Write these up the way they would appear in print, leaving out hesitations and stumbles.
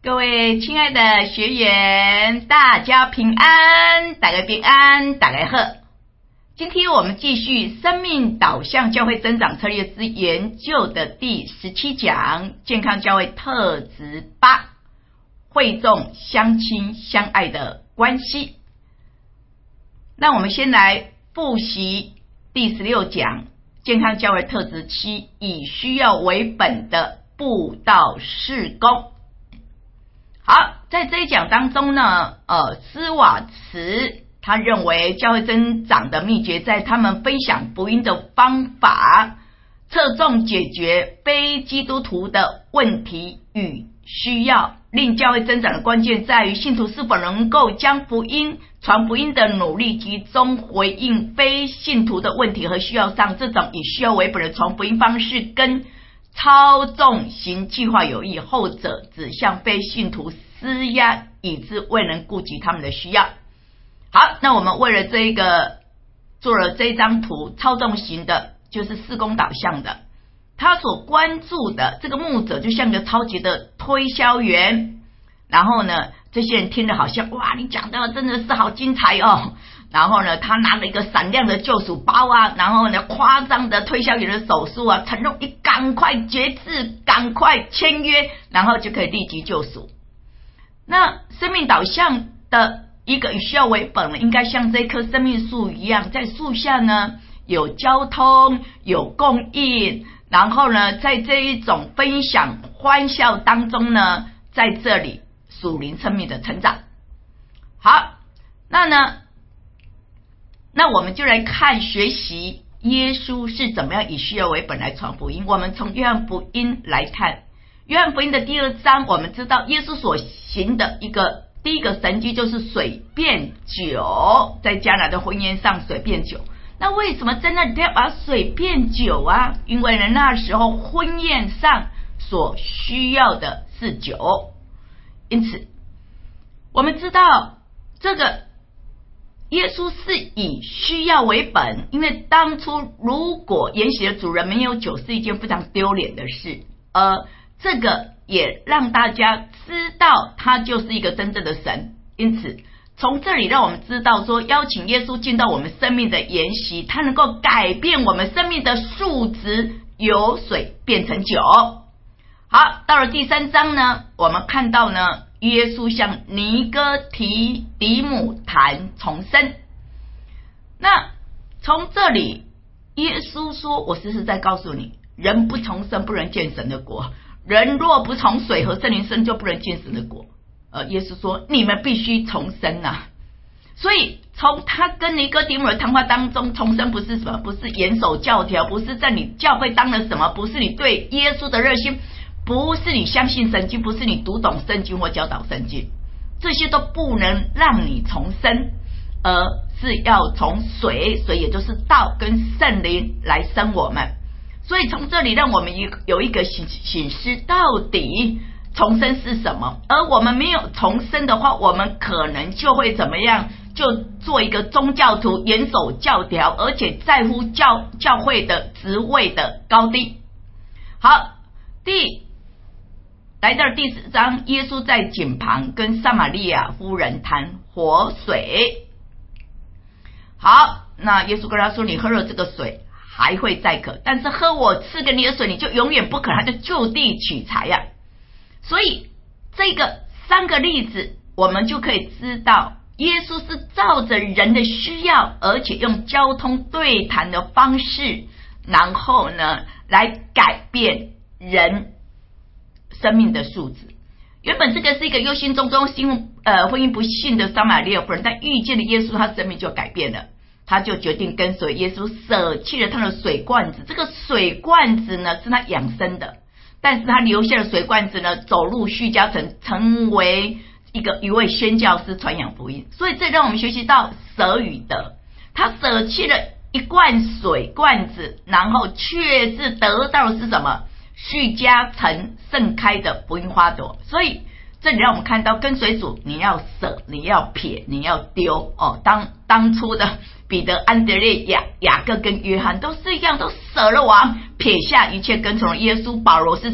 各位亲爱的学员，大家平安，大家平安，大家好。今天我们继续生命导向教会增长策略之研究的第17讲，健康教会特质8，会众相亲相爱的关系。那我们先来复习第16讲，健康教会特质7，以需要为本的布道事工。好，在这一讲当中呢，斯瓦茨他认为教会增长的秘诀在他们分享福音的方法，侧重解决非基督徒的问题与需要，令教会增长的关键在于信徒是否能够将福音传福音的努力集中回应非信徒的问题和需要上。这种以需要为本的传福音方式跟操纵型计划有异，后者只向非信徒施压，以致未能顾及他们的需要。好，那我们为了这个做了这张图，操纵型的就是事工导向的，他所关注的这个牧者就像个超级的推销员，然后呢这些人听了好像哇，你讲的真的是好精彩哦，然后呢他拿了一个闪亮的救赎包啊，然后呢夸张的推销员的手术啊，承诺你赶快决志，赶快签约，然后就可以立即救赎。那生命导向的一个以需要为本，应该像这棵生命树一样，在树下呢有交通，有供应，然后呢在这一种分享欢笑当中呢，在这里属灵生命的成长。好，那我们就来看学习耶稣是怎么样以需要为本来传福音。我们从约翰福音来看，约翰福音的第2章，我们知道耶稣所行的第一个神迹就是水变酒，在迦拿的婚宴上水变酒。那为什么在那里要把水变酒啊？因为呢那时候婚宴上所需要的是酒，因此我们知道这个耶稣是以需要为本，因为当初如果筵席的主人没有酒是一件非常丢脸的事，这个也让大家知道他就是一个真正的神。因此从这里让我们知道说，邀请耶稣进到我们生命的筵席，他能够改变我们生命的数值，由水变成酒。好，到了第3章呢，我们看到呢耶稣向尼哥底母谈重生。那从这里耶稣说，我实在告诉你，人不重生不能见神的国，人若不从水和圣灵生，就不能见神的国。耶稣说你们必须重生啊。所以从他跟尼哥底母的谈话当中，重生不是什么，不是严守教条，不是在你教会当了什么，不是你对耶稣的热心，不是你相信圣经，不是你读懂圣经或教导圣经，这些都不能让你重生，而是要从水也就是道跟圣灵来生我们。所以从这里让我们有一个省思，到底重生是什么？而我们没有重生的话，我们可能就会怎么样？就做一个宗教徒，严守教条，而且在乎教会的职位的高低。好，来到第4章，耶稣在井旁跟撒玛利亚夫人谈活水。好，那耶稣跟他说，你喝了这个水还会再渴，但是喝我赐给你的水，你就永远不渴，他就就地取材啊。所以这个3个例子我们就可以知道，耶稣是照着人的需要，而且用交通对谈的方式，然后呢来改变人生命的素质。原本这个是一个忧心忡忡婚姻不幸的撒玛利亚妇人，但遇见了耶稣，他生命就改变了，他就决定跟随耶稣，舍弃了他的水罐子。这个水罐子呢是他养生的，但是他留下的水罐子呢，走入叙加城，成为一位宣教师，传扬福音。所以这让我们学习到舍与得，他舍弃了一罐水罐子，然后却是得到的是什么？叙加城盛开的福音花朵。所以这里让我们看到，跟随主你要舍，你要撇，你要丢哦。当初的彼得、安德烈、雅各跟约翰都是一样，都舍了王，撇下一切跟从了耶稣。保罗是什么？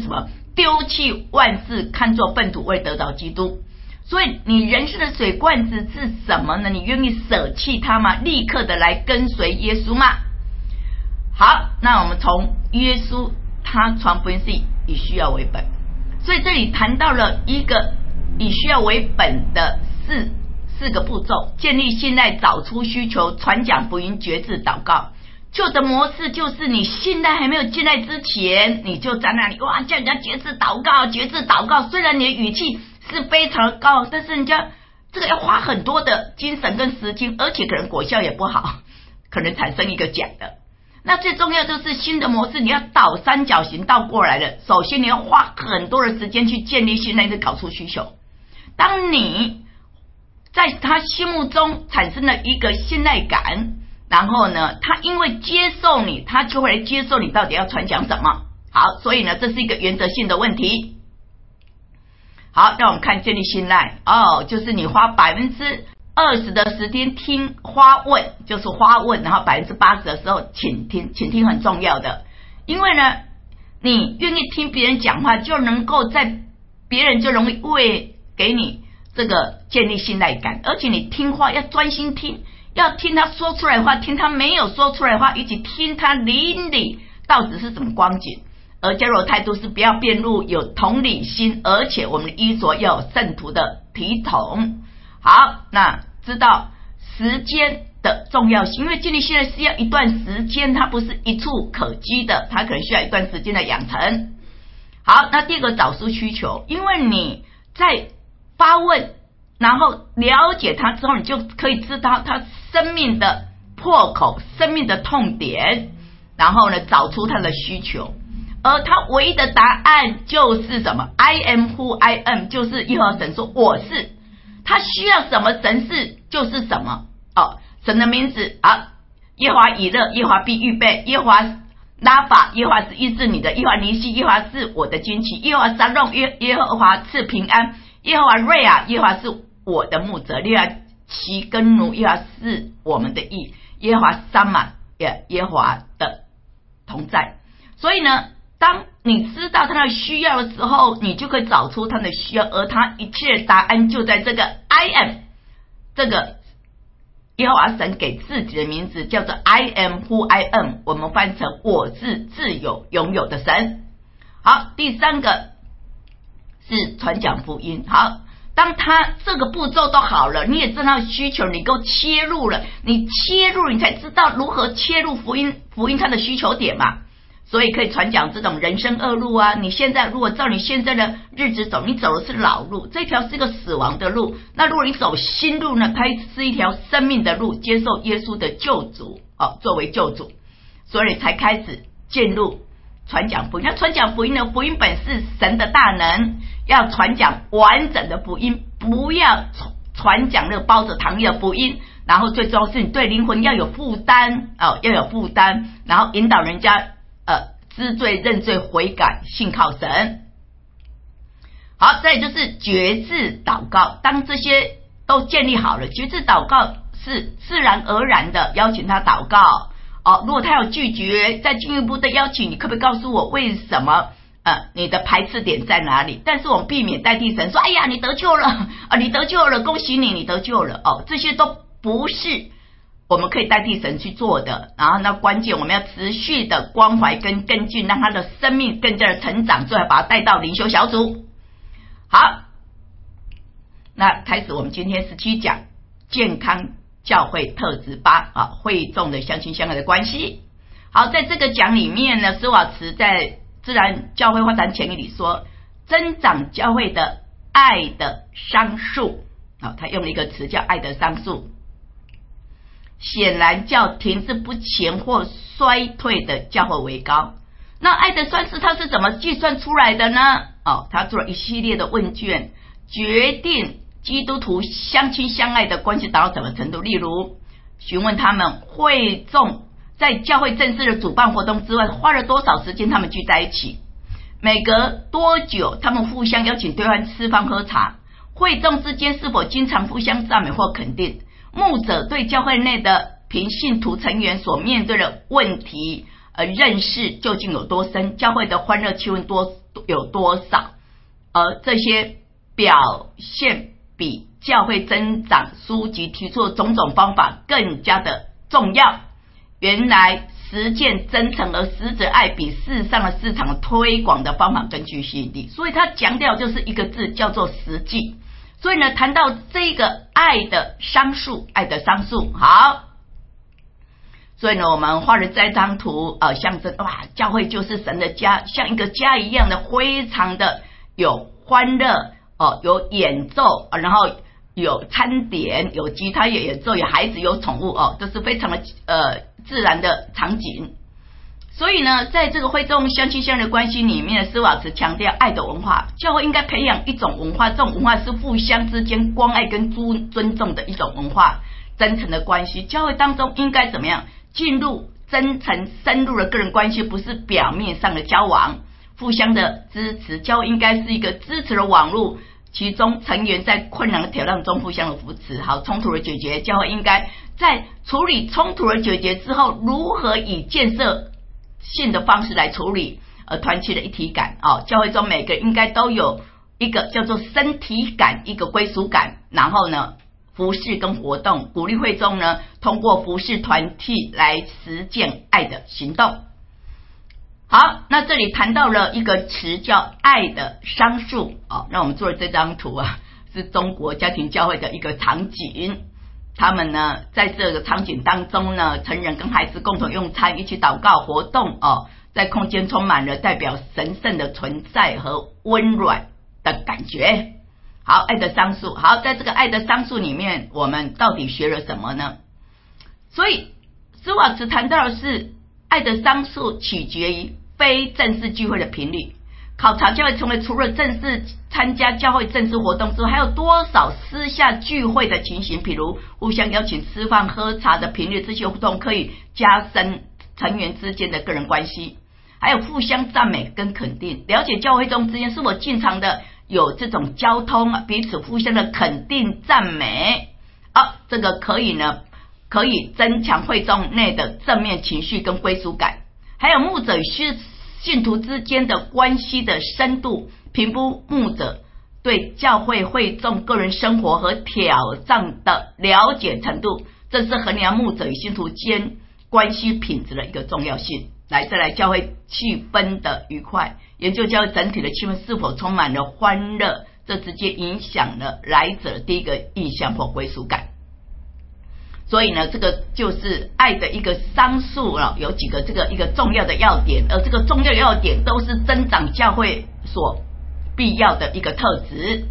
丢弃万事，看作粪土，为得着基督。所以你人生的水罐子是什么呢？你愿意舍弃它吗？立刻的来跟随耶稣吗？好，那我们从耶稣他传福音是以需要为本，所以这里谈到了一个以需要为本的四个步骤：建立信赖，找出需求，传讲福音，决志祷告。旧的模式就是你信赖还没有进来之前，你就在那里哇叫人家决志祷告，决志祷告。虽然你的语气是非常的高，但是人家这个要花很多的精神跟时间，而且可能果效也不好，可能产生一个假的。那最重要就是新的模式，你要倒三角形倒过来了。首先你要花很多的时间去建立信赖，去搞出需求。当你在他心目中产生了一个信赖感，然后呢，他因为接受你，他就会来接受你到底要传讲什么。好，所以呢，这是一个原则性的问题。好，让我们看建立信赖就是你花20%的时间听花问，就是花问，然后80%的时候请听很重要的，因为呢，你愿意听别人讲话，就能够在别人就容易为给你这个建立信赖感，而且你听话要专心听，要听他说出来的话，听他没有说出来的话，以及听他邻里到底是什么光景。而加入的态度是不要辩论，有同理心，而且我们的衣着要有圣徒的体统。好，那知道时间的重要性，因为建立信赖是要一段时间，它不是一触可及的，它可能需要一段时间的养成。好，那第二个找出需求，因为你在发问然后了解他之后，你就可以知道他生命的破口，生命的痛点，然后呢找出他的需求。而他唯一的答案就是什么？ I am who I am， 就是耶和华神说我是，他需要什么神是就是什么神的名字耶和华以勒，耶和华必预备，耶和华拉法，耶和华是医治你的，耶和华尼西，耶和华是我的旌旗，耶和华沙龙，耶和华赐平安，耶和华瑞亚，耶和华是我的牧者，耶和华其根奴，耶和华是我们的义，耶和华撒玛，耶和华的同在。所以呢，当你知道他的需要的时候，你就可以找出他的需要，而他一切的答案就在这个 I am， 这个耶和华神给自己的名字叫做 I am who I am， 我们翻成我是自由拥有的神。好，第三个是传讲福音。好，当他这个步骤都好了，你也知道需求，你够切入了，你才知道如何切入福音它的需求点嘛。所以可以传讲这种人生恶路你现在如果照你现在的日子走，你走的是老路，这条是一个死亡的路。那如果你走新路呢，它是一条生命的路，接受耶稣的救主作为救主，所以才开始进入传讲福音。那传讲福音呢，福音本是神的大能，要传讲完整的福音，不要传讲那个包着糖衣的福音。然后最重要是你对灵魂要有负担然后引导人家知罪认罪悔改信靠神。好，再来就是决志祷告。当这些都建立好了，决志祷告是自然而然的邀请他祷告如果他有拒绝，再进一步的邀请，你可不可以告诉我为什么你的排斥点在哪里？但是我们避免代替神说，哎呀你得救了你得救了，恭喜你得救了这些都不是我们可以代替神去做的。然后那关键我们要持续的关怀跟跟进，让他的生命更加的成长，最后把他带到灵修小组。好，那开始我们今天17讲健康教会特质8会众的相亲相爱的关系。好，在这个讲里面呢，施瓦茨在自然教会发展前里说，增长教会的爱的桑树他用了一个词叫爱的桑树，显然较停滞不前或衰退的教会为高。那爱的算式它是怎么计算出来的呢？他做了一系列的问卷，决定基督徒相亲相爱的关系达到什么程度。例如询问他们会众在教会正式的主办活动之外花了多少时间他们聚在一起，每隔多久他们互相邀请对方吃饭喝茶，会众之间是否经常互相赞美或肯定，牧者对教会内的平信徒成员所面对的问题认识究竟有多深，教会的欢乐气氛有多少，而这些表现比教会增长书籍提出的种种方法更加的重要。原来实践真诚而实质爱比世上的市场推广的方法更具吸引力，所以他强调就是一个字，叫做实际。所以呢，谈到这个爱的商数，好，所以呢，我们画了这张图，象征哇，教会就是神的家，像一个家一样的，非常的有欢乐有演奏，然后有餐点，有吉他，有演奏，有孩子，有宠物这是非常的自然的场景。所以呢，在这个会众相亲相爱的关系里面，施瓦茨强调爱的文化，教会应该培养一种文化，这种文化是互相之间关爱跟尊重的一种文化，真诚的关系。教会当中应该怎么样进入真诚深入的个人关系，不是表面上的交往，互相的支持。教会应该是一个支持的网络，其中成员在困难的挑战中互相的扶持。好，冲突的解决，教会应该在处理冲突的解决之后，如何以建设性的方式来处理，团契的一体感教会中每个人应该都有一个叫做身体感，一个归属感，然后呢服事跟活动，鼓励会众呢通过服事团体来实践爱的行动。好，那这里谈到了一个词叫爱的商数那我们做的这张图是中国家庭教会的一个场景。他们呢在这个场景当中呢，成人跟孩子共同用餐，一起祷告活动在空间充满了代表神圣的存在和温暖的感觉。好，爱的商数。好，在这个爱的商数里面，我们到底学了什么呢？所以施瓦茨谈到的是爱的商数取决于非正式聚会的频率。考察教会成为除了正式参加教会正式活动之后，还有多少私下聚会的情形，比如互相邀请吃饭喝茶的频率，这些活动可以加深成员之间的个人关系，还有互相赞美跟肯定，了解教会中之间是否经常的有这种交通，彼此互相的肯定赞美这个可以增强会众内的正面情绪跟归属感，还有牧者与信徒之间的关系的深度，评估牧者对教会会众个人生活和挑战的了解程度，这是衡量牧者与信徒间关系品质的一个重要性。再来教会气氛的愉快，研究教会整体的气氛是否充满了欢乐，这直接影响了来者第一个意向或归属感。所以呢，这个就是爱的一个商数有几个一个重要的要点，而这个重要的要点都是增长教会所必要的一个特质。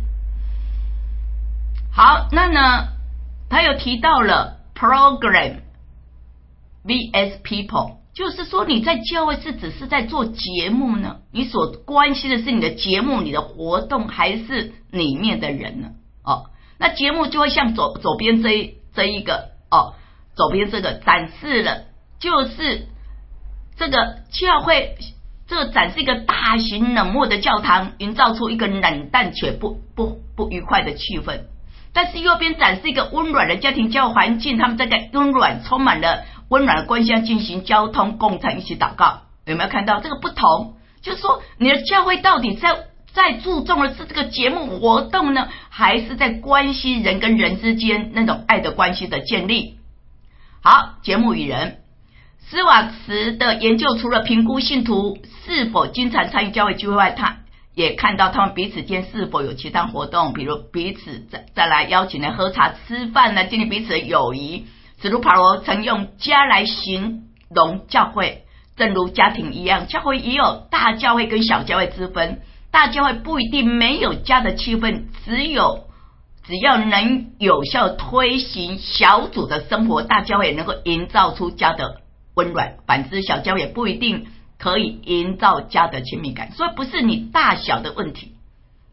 好，那呢他又提到了 program vs people， 就是说你在教会是只是在做节目呢？你所关心的是你的节目、你的活动，还是里面的人呢？那节目就会像左边这一个左边这个展示了，就是这个教会这个展示一个大型冷漠的教堂，营造出一个冷淡且不愉快的气氛。但是右边展示一个温暖的家庭教会环境，他们在温暖充满了温暖的关系进行交通共餐，一起祷告。有没有看到这个不同？就是说你的教会到底在注重的是这个节目活动呢，还是在关系人跟人之间那种爱的关系的建立？好，节目与人，施瓦茨的研究除了评估信徒是否经常参与教会聚会外，他也看到他们彼此间是否有其他活动，比如彼此再来邀请来喝茶吃饭呢，建立彼此的友谊。使徒保罗曾用家来形容教会，正如家庭一样，教会也有大教会跟小教会之分。大教会不一定没有家的气氛，只要能有效推行小组的生活，大教会也能够营造出家的温暖。反之，小教会也不一定可以营造家的亲密感。所以不是你大小的问题，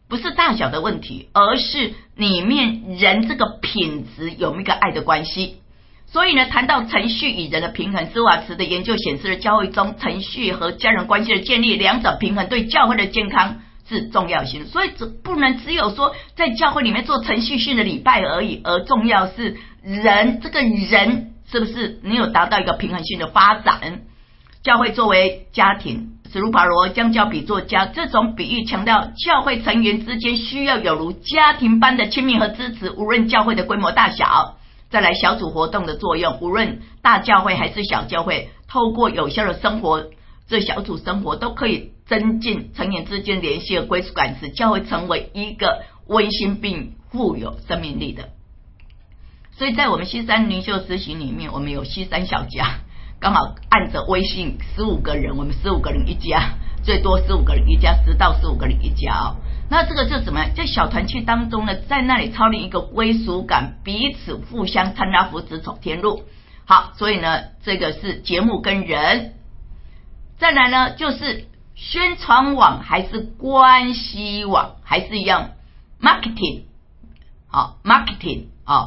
而是里面人这个品质有没有一个爱的关系。所以呢，谈到程序与人的平衡，施瓦茨的研究显示了教会中程序和家人关系的建立，两者平衡对教会的健康是重要性。所以不能只有说在教会里面做程序性的礼拜而已，而重要是人，这个人是不是你有达到一个平衡性的发展。教会作为家庭， 使徒保罗将教比作家，这种比喻强调教会成员之间需要有如家庭般的亲密和支持，无论教会的规模大小。再来小组活动的作用，无论大教会还是小教会，透过有效的生活，这小组生活都可以增进成员之间联系和归属感，使教会成为一个温馨并富有生命力的。所以在我们西山灵修实习里面，我们有西山小家，刚好按着微信15个人，我们15个人一家，最多15个人一家，10到15个人一家哦。那这个就怎么样？在小团契当中呢，在那里操练一个归属感，彼此互相参加扶持走天路。好，所以呢，这个是节目跟人。再来呢，就是宣传网还是关系网，还是一样 marketing， 好 marketing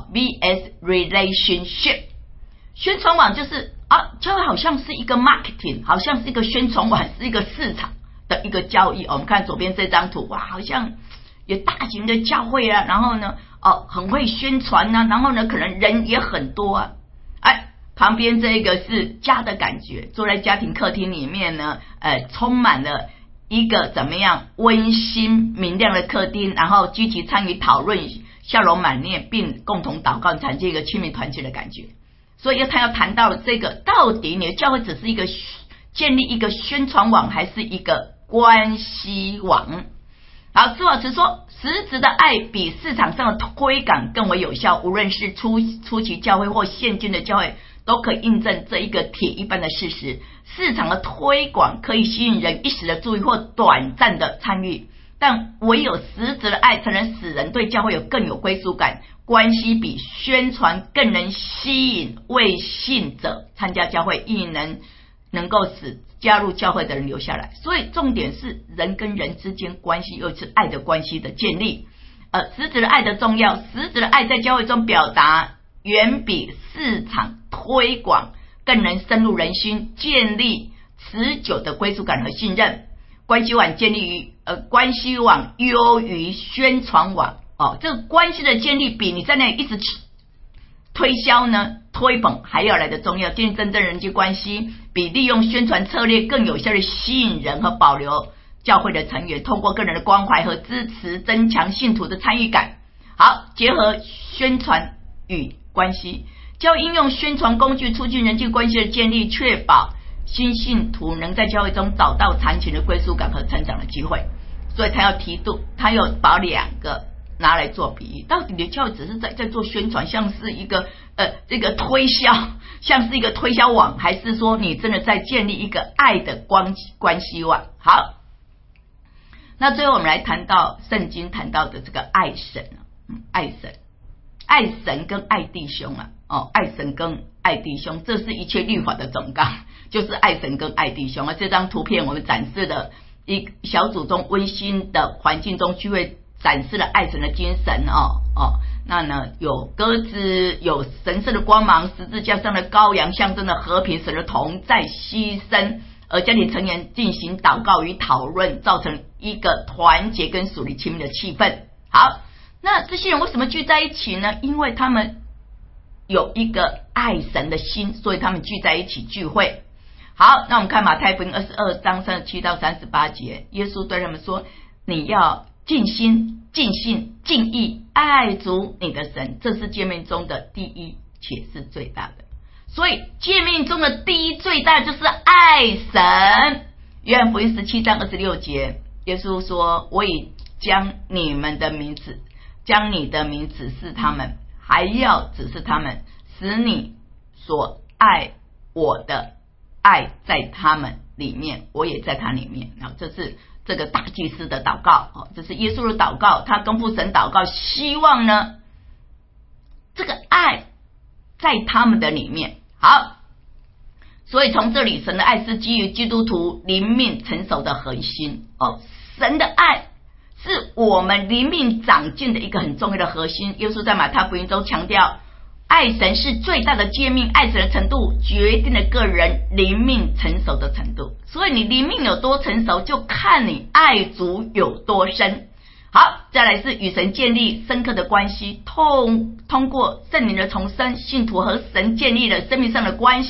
vs relationship。宣传网就是教会好像是一个 marketing， 好像是一个宣传网，是一个市场的一个交易。我们看左边这张图，哇，好像有大型的教会啊，然后呢，很会宣传啊，然后呢，可能人也很多啊。旁边这个是家的感觉，坐在家庭客厅里面呢，充满了一个怎么样温馨明亮的客厅，然后积极参与讨论，笑容满面，并共同祷告，产生一个亲密团结的感觉。所以他要谈到这个，到底你的教会只是一个建立一个宣传网，还是一个关系网？好，朱老师说，实质的爱比市场上的推广更为有效，无论是初期教会或现今的教会，都可以印证这一个铁一般的事实。市场的推广可以吸引人一时的注意或短暂的参与，但唯有实质的爱才能使人对教会更有归属感。关系比宣传更能吸引未信者参加教会，亦能够使加入教会的人留下来。所以重点是人跟人之间关系，又是爱的关系的建立。实质的爱的重要，实质的爱在教会中表达远比市场推广更能深入人心，建立持久的归属感和信任。关系网建立于关系网优于宣传网。这个关系的建立比你在那里一直推销呢推捧还要来的重要。建立真正人际关系比利用宣传策略更有效的吸引人和保留教会的成员，透过个人的关怀和支持增强信徒的参与感。好，结合宣传与关系，教会应用宣传工具促进人际关系的建立，确保新信徒能在教会中找到长期的归属感和成长的机会。所以他要把两个拿来做比喻，到底你的教会只是在做宣传，像是一个这个推销，像是一个推销网，还是说你真的在建立一个爱的关系网？好，那最后我们来谈到圣经谈到的这个爱神，爱神跟爱弟兄爱神跟爱弟兄，这是一切律法的总纲，就是爱神跟爱弟兄。这张图片我们展示的一小组中温馨的环境中聚会，展示了爱神的精神那呢有鸽子，有神圣的光芒，十字架上的羔羊象征了和平，神的同在牺牲，而家庭成员进行祷告与讨论，造成一个团结跟属灵亲密的气氛。好，那这些人为什么聚在一起呢？因为他们有一个爱神的心，所以他们聚在一起聚会。好，那我们看马太福音22章37到38节，耶稣对他们说，你要尽心尽性尽意爱主你的神，这是诫命中的第一，且是最大的。所以诫命中的第一最大就是爱神。约翰福音17章26节，耶稣说，我已将你的名指示他们，还要指示他们，使你所爱我的爱在他们里面，我也在他里面。这是这个大祭司的祷告，这是耶稣的祷告，他跟父神祷告，希望呢这个爱在他们的里面。好，所以从这里，神的爱是基于基督徒灵命成熟的核心神的爱是我们灵命长进的一个很重要的核心。耶稣在马太福音中强调，爱神是最大的诫命，爱神的程度决定了个人灵命成熟的程度。所以你灵命有多成熟，就看你爱主有多深。好，再来是与神建立深刻的关系，通过圣灵的重生，信徒和神建立了生命上的关系，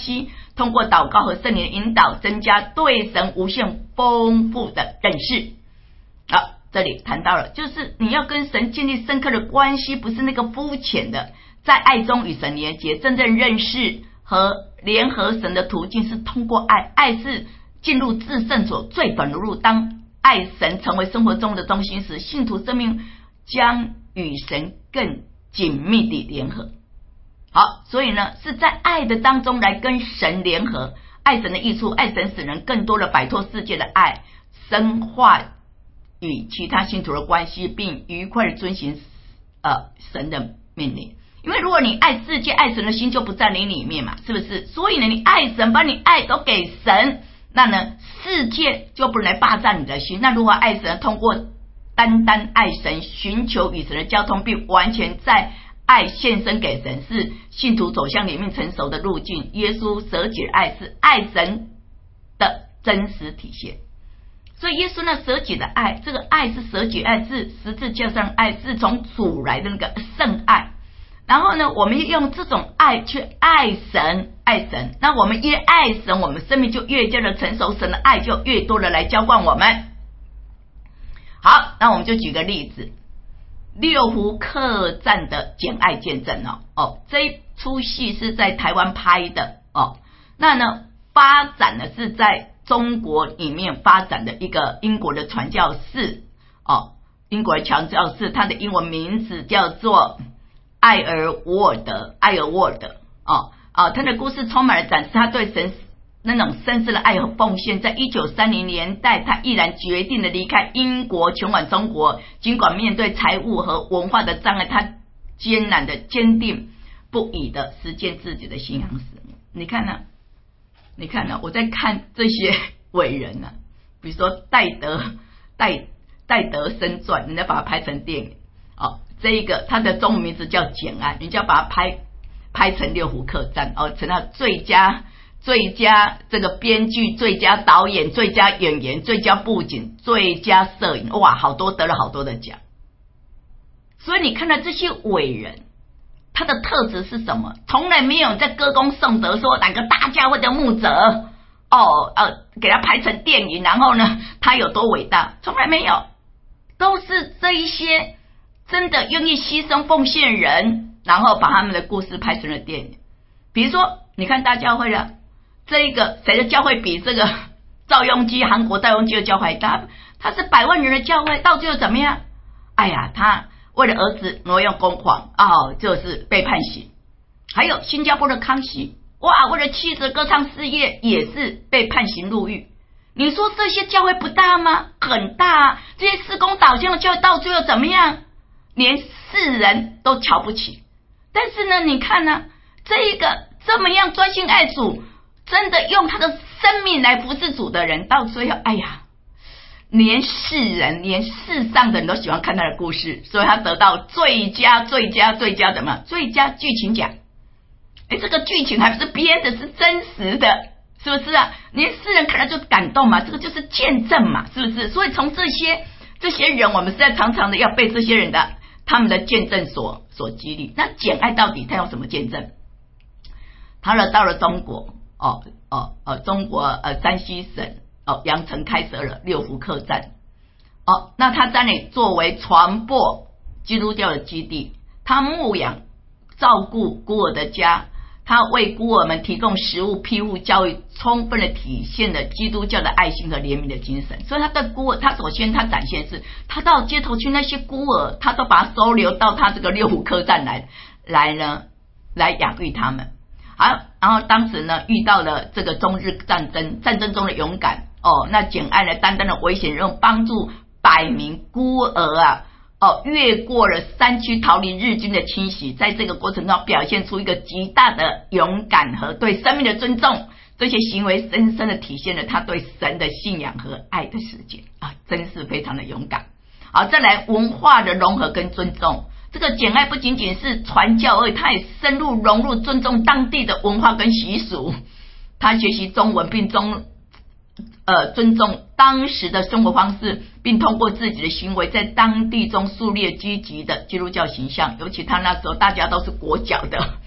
通过祷告和圣灵的引导，增加对神无限丰富的认识。好，这里谈到了，就是你要跟神建立深刻的关系，不是那个肤浅的，在爱中与神连结，真正认识和联合神的途径是通过爱。爱是进入至圣所最短的路，当爱神成为生活中的中心时，信徒生命将与神更紧密地联合。好，所以呢，是在爱的当中来跟神联合。爱神的益处，爱神使人更多的摆脱世界的爱，深化与其他信徒的关系，并愉快地遵行神的命令。因为如果你爱世界，爱神的心就不在你里面嘛，是不是？所以呢，你爱神，把你爱都给神，那呢，世界就不能来霸占你的心。那如何爱神？通过单单爱神，寻求与神的交通，并完全在爱献身给神，是信徒走向里面成熟的路径。耶稣舍己的爱是爱神的真实体现。所以耶稣那舍己的爱，这个爱是舍己爱，是十字架上爱，是从主来的那个圣爱。然后呢，我们用这种爱去爱神，爱神。那我们越爱神，我们生命就越加的成熟，神的爱就越多的来浇灌我们。好，那我们就举个例子，六福客栈的简爱见证这一出戏是在台湾拍的那呢发展的是在中国里面发展的一个英国的传教士英国的传教士，他的英文名字叫做艾尔沃德他的故事充满了展示他对神那种深挚的爱和奉献。在1930年代，他毅然决定的离开英国，前往中国。尽管面对财务和文化的障碍，他艰难的坚定不移的实践自己的信仰使命。你看呢，我在看这些伟人呢，比如说戴德生传，人家把它拍成电影这一个他的中文名字叫简爱，人家把它拍成六福客栈成了最佳这个编剧、最佳导演、最佳演员、最佳布景、最佳摄影，哇，得了好多的奖。所以你看到这些伟人，他的特质是什么？从来没有在歌功颂德说哪个大教会的牧者给他拍成电影，然后呢他有多伟大，从来没有，都是这一些真的愿意牺牲奉献人，然后把他们的故事拍成了电影。比如说你看大教会了，这一个谁的教会比这个赵雍基韩国赵雍基的教会大？他是100万人的教会，到最后怎么样？哎呀，他为了儿子挪用公款就是被判刑。还有新加坡的康熙，哇，为了妻子歌唱事业也是被判刑入狱。你说这些教会不大吗？很大这些事工导向的教会到最后怎么样？连世人都瞧不起。但是呢，你看呢，这一个这么样专心爱主，真的用他的生命来服侍主的人，到最后哎呀，连世上的人都喜欢看他的故事，所以他得到最佳什么？最佳剧情奖。这个剧情还不是编的，是真实的，是不是啊？连世人看了就感动嘛，这个就是见证嘛，是不是？所以从这些人，我们实在常常的要被这些人的他们的见证所激励。那简爱到底他有什么见证？他到了中国中国山西省阳城开设了六福客栈那他在那里作为传播基督教的基地，他牧养照顾孤儿的家，他为孤儿们提供食物、庇护、教育，充分的体现了基督教的爱心和怜悯的精神。所以他对孤儿，他首先他展现是他到街头去，那些孤儿他都把他收留到他这个六福客栈来养育他们。好，然后当时呢遇到了这个中日战争中的勇敢那简爱呢担当了危险任务，帮助100名孤儿越过了山区逃离日军的侵袭，在这个过程中表现出一个极大的勇敢和对生命的尊重，这些行为深深的体现了他对神的信仰和爱的实践真是非常的勇敢。好，再来文化的融合跟尊重。这个简爱不仅仅是传教而已，他也深入融入尊重当地的文化跟习俗，他学习中文并尊重当时的生活方式，并通过自己的行为在当地中树立积极的基督教形象。尤其他那时候大家都是裹脚的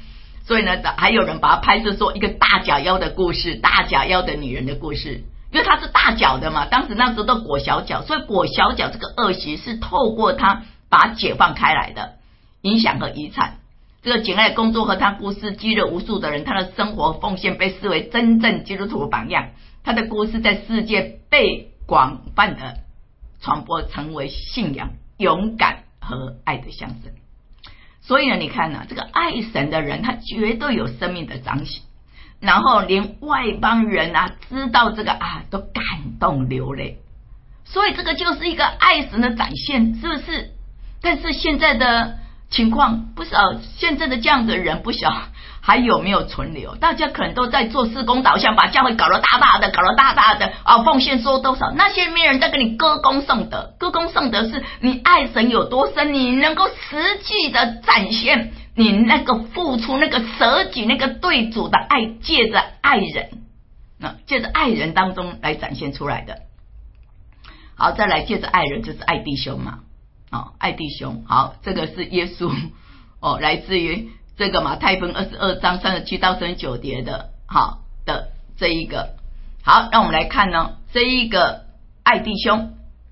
所以呢，还有人把它拍摄说一个大脚腰的故事，大脚腰的女人的故事，因为她是大脚的嘛，当时那时候都裹小脚，所以裹小脚这个恶习是透过她把它解放开来的，影响和遗产。这个简爱的工作和她故事激励无数的人，她的生活奉献被视为真正基督徒的榜样，她的故事在世界被广泛的传播，成为信仰、勇敢和爱的象征。所以呢，你看这个爱神的人，他绝对有生命的彰显，然后连外邦人知道这个都感动流泪。所以这个就是一个爱神的展现，是不是？但是现在的情况不晓，现在的这样的人不晓还有没有存留？大家可能都在做事工导向，把教会搞得大大的，搞得大大的奉献说多少？那些没人在跟你歌功颂德，歌功颂德是你爱神有多深，你能够实际的展现你那个付出、那个舍己、那个对主的爱，借着爱人，借着爱人当中来展现出来的。好，再来借着爱人就是爱弟兄嘛。爱弟兄，好，这个是耶稣来自于这个马太福音22章37到39节的的这一个。好，让我们来看呢这一个爱弟兄。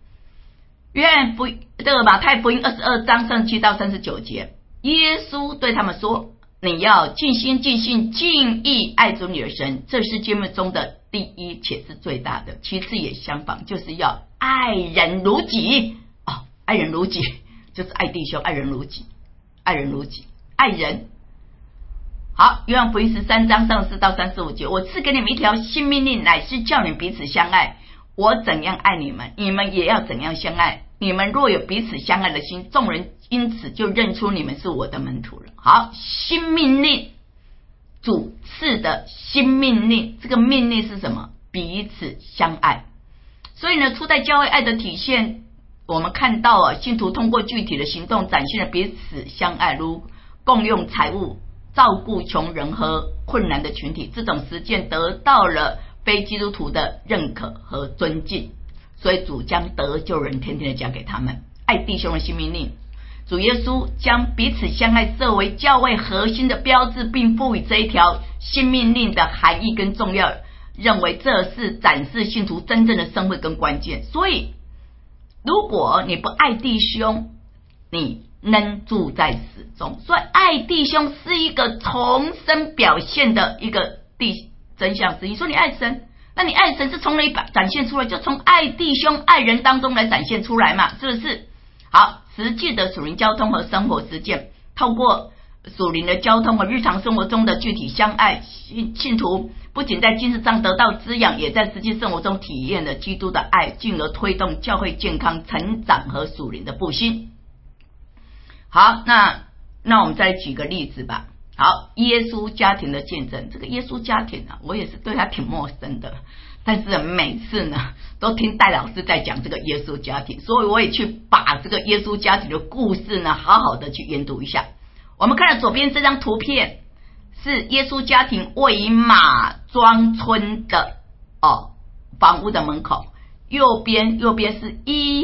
这个马太福音22章37到39节，耶稣对他们说：你要尽心尽性尽意爱主你的神，这是诫命中的第一，且是最大的，其次也相仿，就是要爱人如己。爱人如己就是爱弟兄，爱人如己，爱人如己，爱人。好，约翰福音13章34到35节，我赐给你们一条新命令，乃是叫你彼此相爱。我怎样爱你们，你们也要怎样相爱。你们若有彼此相爱的心，众人因此就认出你们是我的门徒了。好，新命令，主赐的新命令，这个命令是什么？彼此相爱。所以呢，初代教会爱的体现，我们看到信徒通过具体的行动展现了彼此相爱，如共用财物、照顾穷人和困难的群体。这种实践得到了非基督徒的认可和尊敬，所以主将得救人天天的讲给他们。爱弟兄的新命令，主耶稣将彼此相爱设为教会核心的标志，并赋予这一条新命令的含义跟重要，认为这是展示信徒真正的生活跟关键。所以如果你不爱弟兄，你仍住在死中。所以爱弟兄是一个重生表现的一个真相之一。说你爱神，那你爱神是从哪里展现出来？就从爱弟兄、爱人当中来展现出来嘛，是不是？好，实际的属灵交通和生活实践，透过属灵的交通和日常生活中的具体相爱，信徒不仅在精神上得到滋养，也在实际生活中体验了基督的爱，进而推动教会健康成长和属灵的复兴。好，那我们再举个例子吧。好，耶稣家庭的见证。这个耶稣家庭我也是对他挺陌生的，但是每次呢都听戴老师在讲这个耶稣家庭，所以我也去把这个耶稣家庭的故事呢好好的去研读一下。我们看到左边这张图片是耶稣家庭位于马庄村的房屋的门口，右边是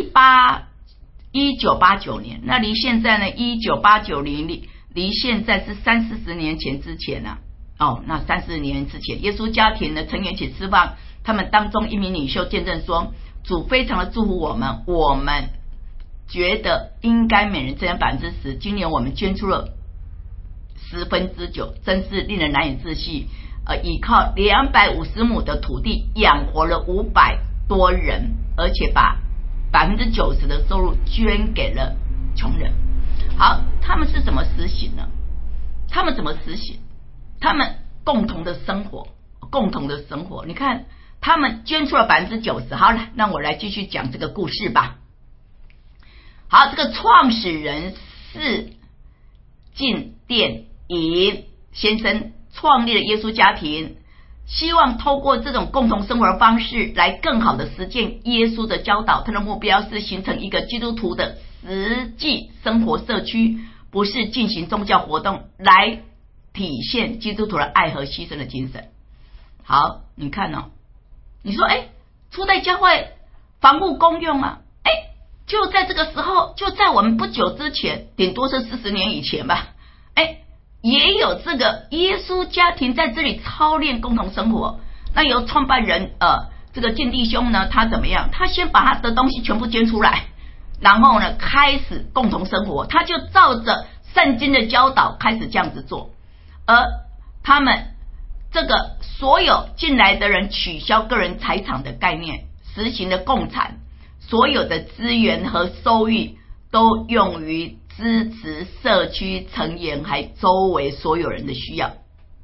1989年，那离现在呢1989年离现在是30-40年前之前那30年之前，耶稣家庭的成员一起吃饭，他们当中一名领袖见证说，主非常的祝福我们觉得应该每人增加10%，今年我们捐出了9%，真是令人难以置信。依靠250亩的土地养活了500多人，而且把90%的收入捐给了穷人。好，他们是怎么实行呢？他们共同的生活。你看，他们捐出了90%。好了，那我来继续讲这个故事吧。好，这个创始人是进店尹先生创立了耶稣家庭，希望透过这种共同生活的方式来更好的实践耶稣的教导。他的目标是形成一个基督徒的实际生活社区，不是进行宗教活动来体现基督徒的爱和牺牲的精神。好，你看你说初代教会房屋公用就在这个时候，就在我们不久之前，顶多是40年以前吧， 也有这个耶稣家庭在这里操练共同生活。那由创办人这个建弟兄呢，他怎么样？他先把他的东西全部捐出来，然后呢开始共同生活，他就照着圣经的教导开始这样子做。而他们这个所有进来的人取消个人财产的概念，实行的共产，所有的资源和收益都用于支持社区成员还周围所有人的需要。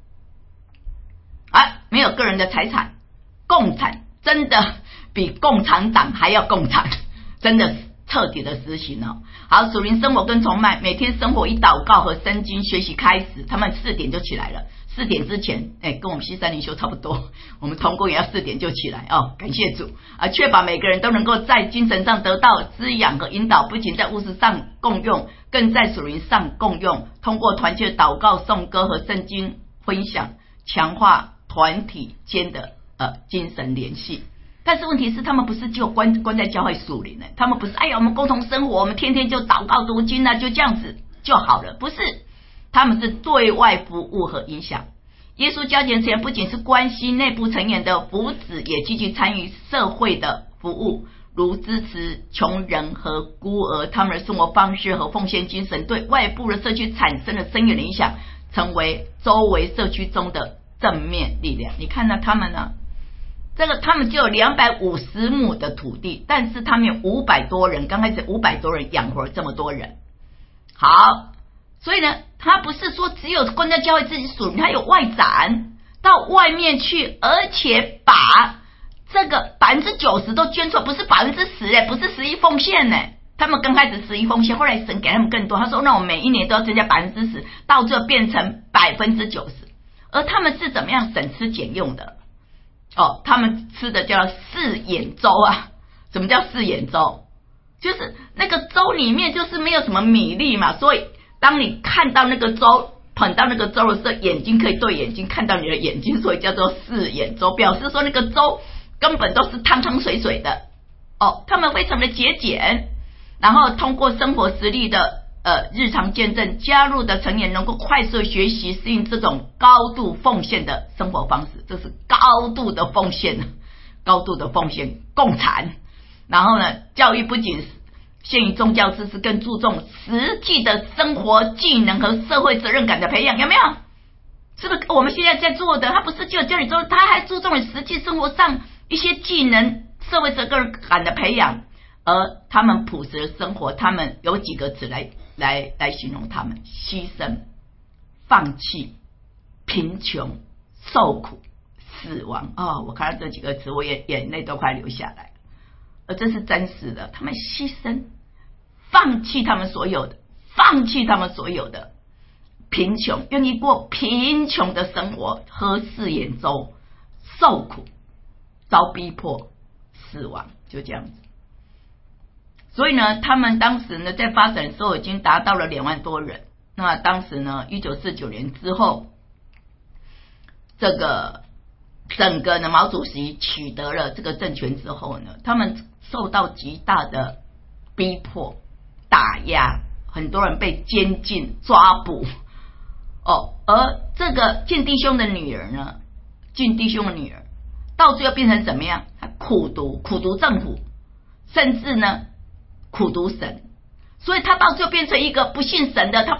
没有个人的财产，共产真的比共产党还要共产，真的彻底的实行了。好，属灵生活跟崇拜，每天生活以祷告和圣经学习开始，他们4点就起来了。4点之前，跟我们西山灵修差不多，我们同工也要4点就起来哦，感谢主确保每个人都能够在精神上得到滋养和引导，不仅在物质上共用，更在属灵上共用，通过团契祷告、颂歌和圣经分享，强化团体间的精神联系。但是问题是，他们不是就关在教会属灵，他们不是我们共同生活，我们天天就祷告读经就这样子就好了，不是，他们是对外服务和影响。耶稣家庭成员不仅是关心内部成员的福祉，也积极参与社会的服务，如支持穷人和孤儿，他们的生活方式和奉献精神对外部的社区产生了深远的影响，成为周围社区中的正面力量。你看到他们呢？他们就有250亩的土地，但是他们有500多人，刚开始500多人养活这么多人。好，所以呢，他不是说只有关在教会自己属灵，他有外展到外面去，而且把这个90%都捐出来，不是10%不是11奉献他们刚开始11奉献，后来神给他们更多，他说那我每一年都要增加10%，到最后变成90%。而他们是怎么样省吃俭用的？他们吃的叫4眼粥什么叫4眼粥？就是那个粥里面就是没有什么米粒嘛，所以当你看到那个粥，捧到那个粥的时候，眼睛可以对眼睛看到你的眼睛，所以叫做4眼粥，表示说那个粥根本都是汤汤水水的他们非常的节俭，然后通过生活实力的日常见证，加入的成员能够快速学习适应这种高度奉献的生活方式，这是高度的奉献共产。然后呢，教育不仅限于宗教知识，更注重实际的生活技能和社会责任感的培养，有没有？是不是我们现在在做的？他不是就教你做，他还注重了实际生活上一些技能、社会责任感的培养。而他们朴实的生活，他们有几个词来形容他们：牺牲、放弃、贫穷、受苦、死亡。我看到这几个词，我也眼泪都快流下来了。而这是真实的，他们牺牲，放弃他们所有的，贫穷，愿意过贫穷的生活，喝4眼粥，受苦，遭逼迫，死亡，就这样子。所以呢，他们当时呢在发展的时候已经达到了2万多人。那当时呢，1949年之后，这个整个呢毛主席取得了这个政权之后呢，他们受到极大的逼迫、打压，很多人被监禁、抓捕。而这个晋弟兄的女儿到最后变成怎么样？他苦读政府，甚至呢苦读神，所以他到最后变成一个不信神的，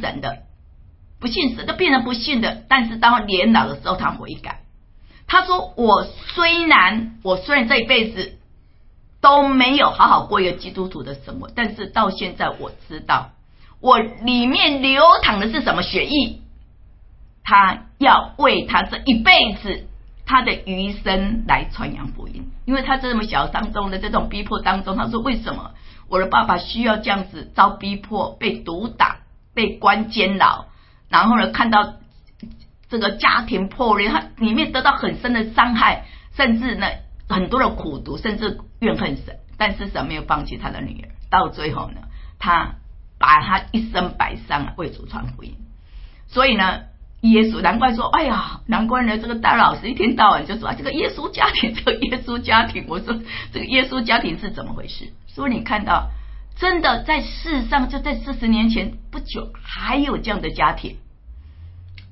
就变成不信的。但是当年老的时候，他悔改，他说我虽然这一辈子都没有好好过一个基督徒的生活，但是到现在我知道我里面流淌的是什么血液，他要为他这一辈子他的余生来传扬福音。因为他这么小当中的这种逼迫当中，他说为什么我的爸爸需要这样子遭逼迫，被毒打，被关监牢，然后呢看到这个家庭破裂，他里面得到很深的伤害，甚至呢很多的苦毒，甚至怨恨神。但是神没有放弃他的女儿，到最后呢他把他一生摆上为主传福音。所以呢耶稣，难怪说难怪呢这个大老师一天到晚就说这个耶稣家庭。我说这个耶稣家庭是怎么回事？所以你看到真的在世上，就在40年前不久还有这样的家庭，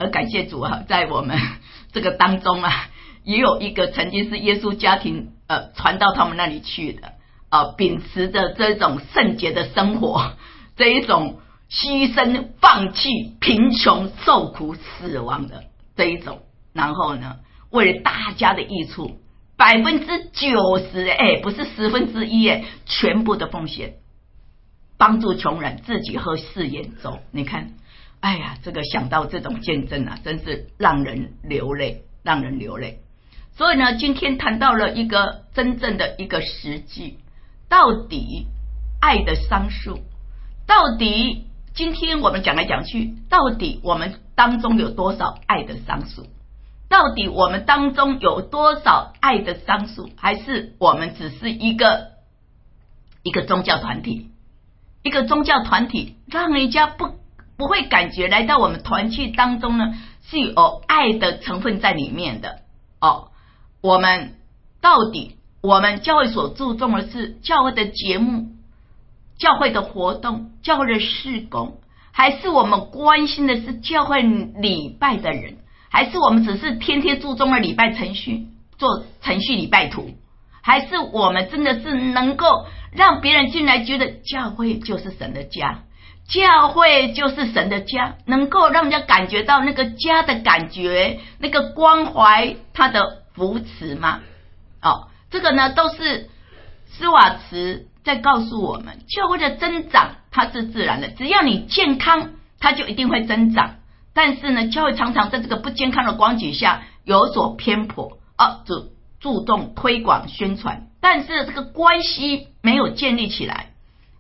而感谢主啊，在我们这个当中啊，也有一个曾经是耶稣家庭传到他们那里去的秉持着这种圣洁的生活，这一种牺牲放弃贫穷受苦死亡的这一种，然后呢为了大家的益处90%不是1/10全部的奉献，帮助穷人，自己喝4眼粥。你看哎呀，这个想到这种见证啊，真是让人流泪，让人流泪。所以呢，今天谈到了一个真正的一个实际，到底爱的桑树，到底今天我们讲来讲去，到底我们当中有多少爱的桑树？到底我们当中有多少爱的桑树？还是我们只是一个宗教团体？一个宗教团体让人家不会感觉来到我们团契当中呢是有爱的成分在里面的我们到底我们教会所注重的是教会的节目、教会的活动、教会的事工，还是我们关心的是教会礼拜的人？还是我们只是天天注重了礼拜程序，做程序礼拜图？还是我们真的是能够让别人进来觉得教会就是神的家，教会就是神的家，能够让人家感觉到那个家的感觉，那个关怀，他的扶持吗？这个呢都是施瓦茨在告诉我们，教会的增长它是自然的，只要你健康它就一定会增长。但是呢，教会常常在这个不健康的光景下有所偏颇注重推广宣传，但是这个关系没有建立起来，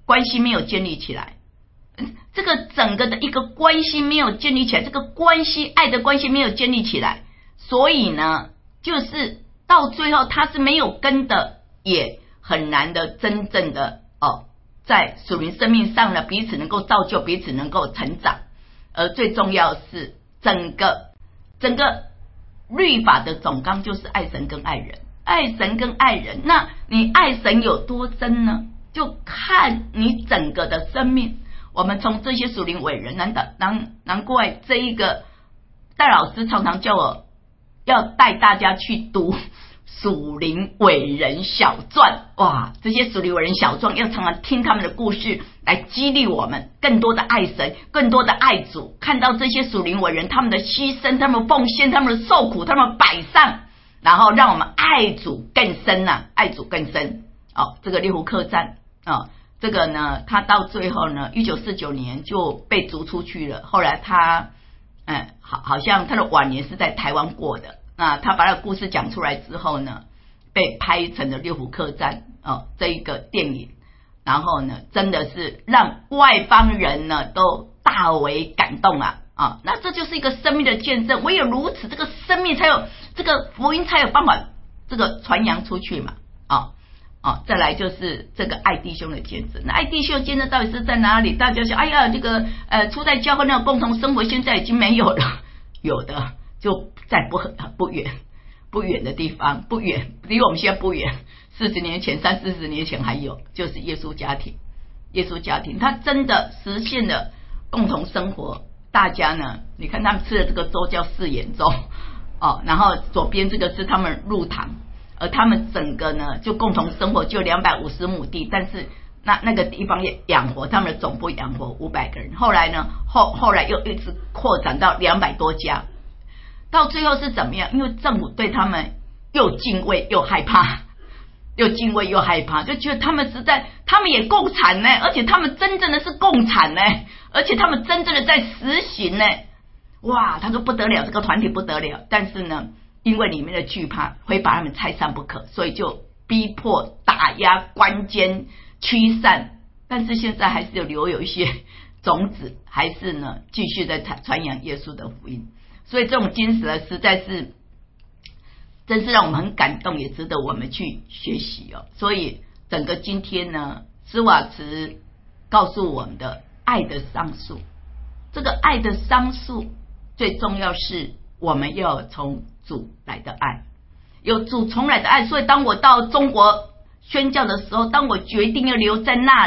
这个整个的一个关系没有建立起来，这个关系爱的关系没有建立起来，所以呢就是到最后它是没有根的，也很难的真正的在属灵生命上呢彼此能够造就，彼此能够成长。而最重要是整个律法的总纲就是爱神跟爱人，爱神跟爱人。那你爱神有多深呢？就看你整个的生命。我们从这些属灵伟人，难怪这一个戴老师常常叫我要带大家去读属灵伟人小传。哇，这些属灵伟人小传要常常听他们的故事，来激励我们更多的爱神，更多的爱主。看到这些属灵伟人他们的牺牲，他们奉献，他们的受苦，他们摆上，然后让我们爱主更深爱主更深。这个列胡克赞这个呢他到最后呢1949年就被逐出去了。后来他好像他的晚年是在台湾过的。那他把他的故事讲出来之后呢，被拍成了列胡克赞这一个电影，然后呢真的是让外邦人呢都大为感动那这就是一个生命的见证，唯有如此，这个生命才有，这个福音才有办法这个传扬出去嘛。再来就是这个爱弟兄的见证。那爱弟兄见证到底是在哪里？大家想，哎呀，这个初代教会那种共同生活现在已经没有了，有的就在不远的地方，不远，离我们现在不远，40年前、30-40年前还有，就是耶稣家庭，他真的实现了共同生活。大家呢，你看他们吃的这个粥叫4眼粥然后左边这个是他们入堂，而他们整个呢就共同生活，就250亩地，但是那个地方也养活他们的总部，养活500个人。后来呢后来又一直扩展到200多家，到最后是怎么样？因为政府对他们又敬畏又害怕，就觉得他们他们也共产呢，而且他们真正的是共产呢，而且他们真正的在实行呢。哇，他说不得了，这个团体不得了。但是呢，因为里面的惧怕会把他们拆散不可，所以就逼迫、打压、关监、驱散。但是现在还是留有一些种子，还是呢继续在传扬耶稣的福音。所以这种精神呢，实在是真是让我们很感动，也值得我们去学习所以整个今天呢，施瓦茨告诉我们的爱的桑树，这个爱的桑树最重要是我们要从主来的爱，有主从来的爱。所以当我到中国宣教的时候，当我决定要留在那里，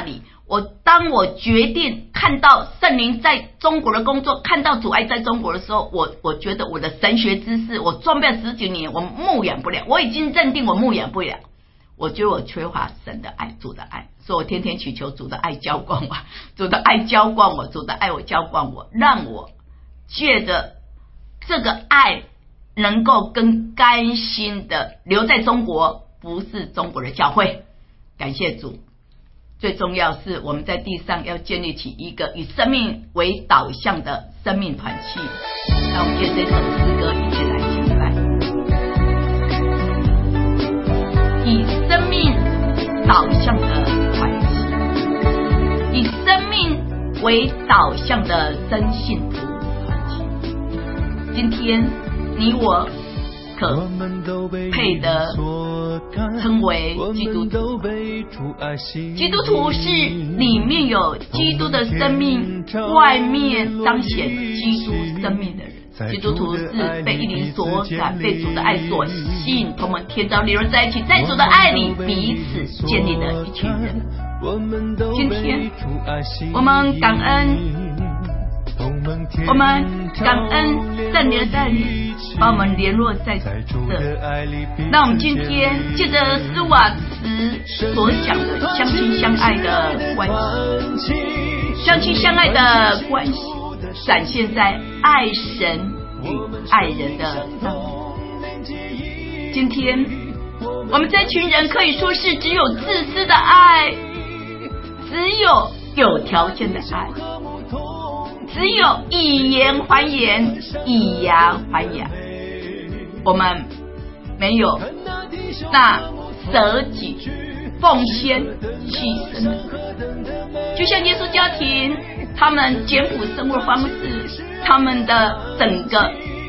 当我决定看到圣灵在中国的工作，看到主爱在中国的时候，我觉得我的神学知识我装备10几年，我牧养不了，我已经认定我牧养不了，我觉得我缺乏神的爱，主的爱，所以我天天祈求主的爱浇灌我，主的爱浇灌我，主的爱我浇灌我，让我借着这个爱能够更甘心的留在中国，不是中国的教会。感谢主，最重要是我们在地上要建立起一个以生命为导向的生命团契。让我们借这首诗歌一起来敬拜，以生命导向的团契，以生命为导向的真信徒团契。今天你我可配得称为基督徒。基督徒是里面有基督的生命，外面彰显基督生命的人。基督徒是被一灵所感，被主的爱所吸引，同我们天召联合在一起，在主的爱里彼此建立的一群人。今天我们感恩，我们感恩圣灵的带领，把我们联络在这。那我们今天借着施瓦茨所讲的相亲相爱的关系，相亲相爱的关系展现在爱神与爱人的上面。今天我们这群人可以说是只有自私的爱，只有有条件的爱，只有以言还言，以牙还牙。我们没有那舍己奉献牺牲的，就像耶稣家庭，他们简朴生活方式，他们的整个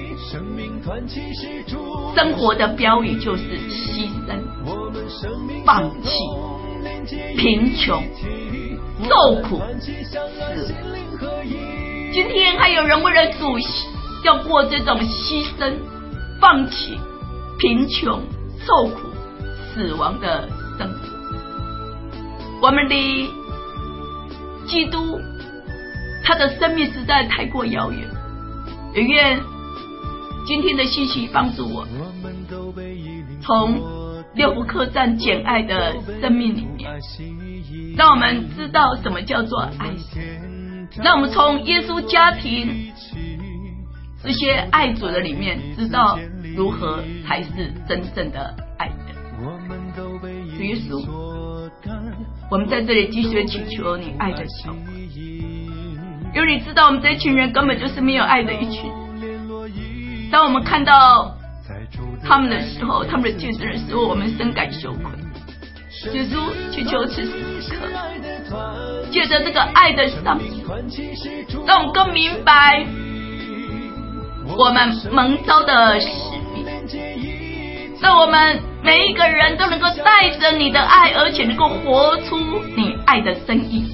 生活的标语就是牺牲、放弃、贫穷、受苦、死。今天还有人为了主要过这种牺牲、放弃、贫穷、受苦、死亡的生活。我们离基督他的生命实在太过遥远，也愿今天的信息帮助我从六福客栈简爱的生命里面，让我们知道什么叫做爱神，让我们从耶稣家庭这些爱主的里面知道如何才是真正的爱人。主耶稣，我们在这里继续祈求你爱的教会，因为你知道我们这群人根本就是没有爱的一群。当我们看到他们的时候，他们的见证的时候，我们深感羞愧。耶稣，祈求此时刻借着这个爱的伤，让我们更明白我们蒙召的使命，让我们每一个人都能够带着你的爱，而且能够活出你爱的生意。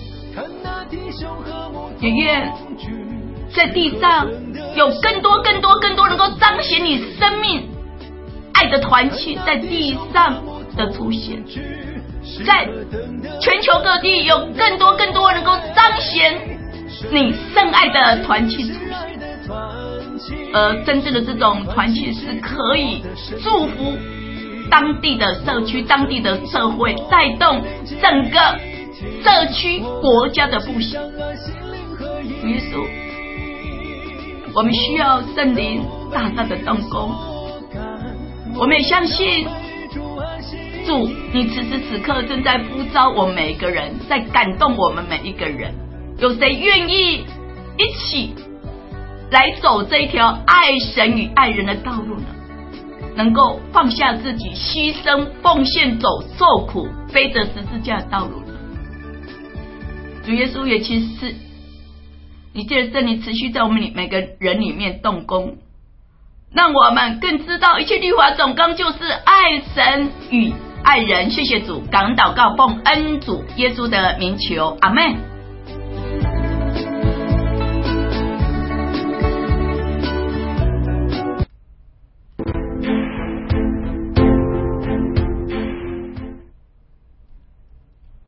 也愿在地上有更多能够彰显你生命爱的团契在地上的出现，在全球各地有更多能够彰显你圣爱的团契出现，而真正的这种团契是可以祝福当地的社区、当地的社会，带动整个社区国家的复兴。主耶稣，我们需要圣灵大大的动工，我们也相信主，你此时此刻正在呼召我们每一个人，在感动我们每一个人。有谁愿意一起来走这一条爱神与爱人的道路呢？能够放下自己，牺牲奉献，走受苦背着十字架的道路呢？主耶稣，也其实是你借着圣灵持续在我们每个人里面动工，让我们更知道一切律法总纲就是爱神与爱人。谢谢主，感恩祷告，奉恩主耶稣的名求，阿们。